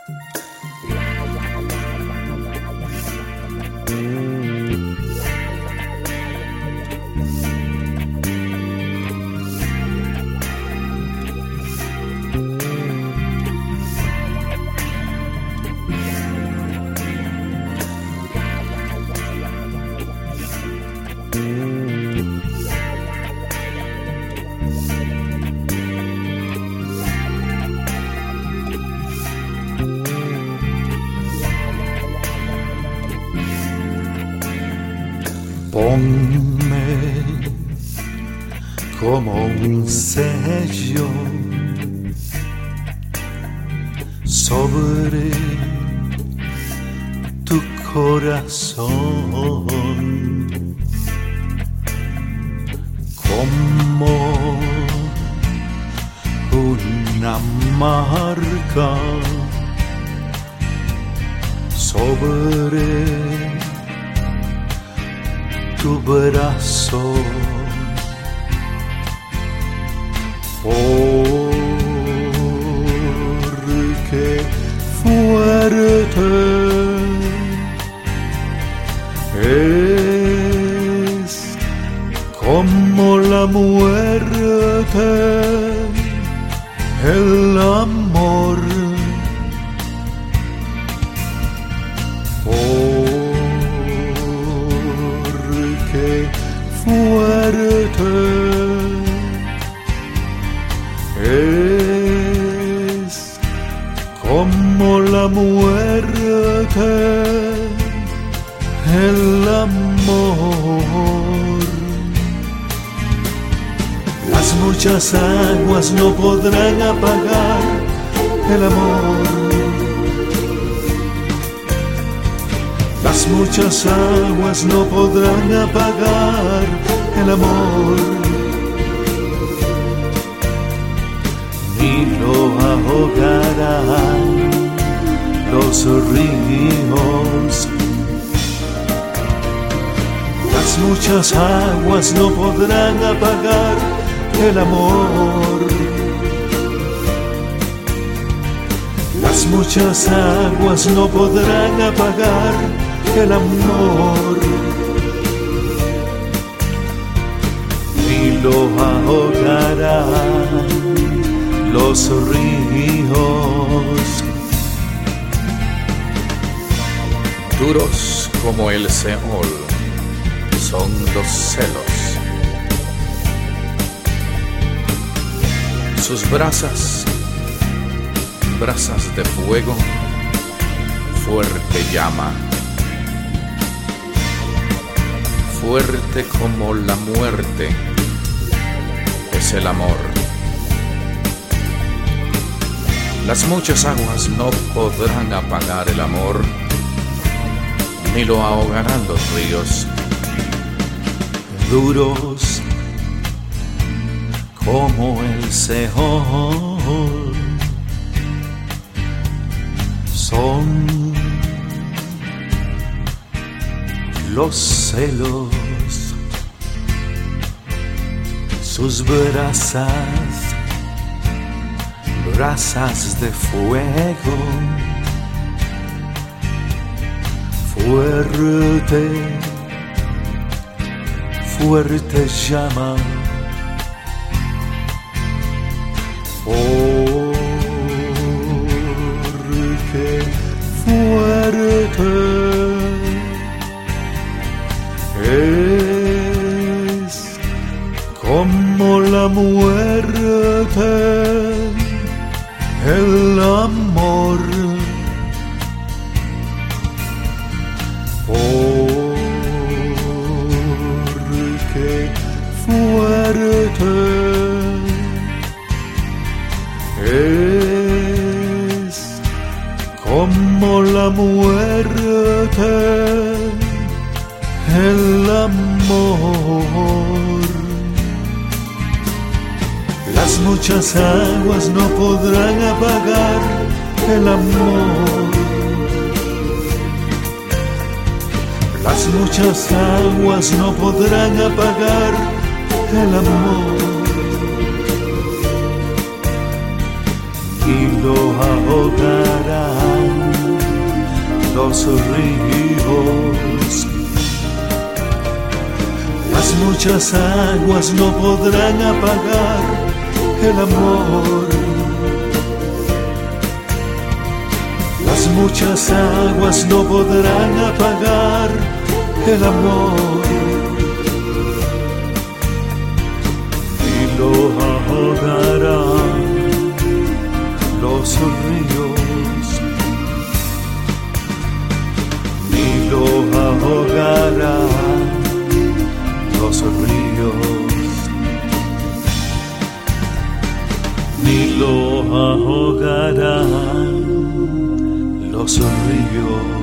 Ponme como un sello sobre tu corazón, como una marca sobre tu brazo, porque fuerte es como la muerte, el amor. Fuerte es como la muerte, el amor. Las muchas aguas no podrán apagar el amor. Las muchas aguas no podrán apagar el amor, ni lo ahogarán los ríos. Las muchas aguas no podrán apagar el amor. Las muchas aguas no podrán apagar el amor, ni lo ahogarán los ríos. Duros como el Seol son los celos. Sus brasas de fuego, fuerte llama. Fuerte como la muerte es el amor. Las muchas aguas no podrán apagar el amor, ni lo ahogarán los ríos. Duros como el Seol son los celos, sus brasas de fuego, fuerte llama, porque fuerte es como la muerte, el amor. Porque fuerte es como la muerte, el amor. Las muchas aguas no podrán apagar el amor. Las muchas aguas no podrán apagar el amor, y lo ahogarán los ríos. Las muchas aguas no podrán apagar el amor. Las muchas aguas no podrán apagar el amor. Y lo ahogarán los ríos, ni lo ahogarán los ríos, ni lo ahogarán los ríos.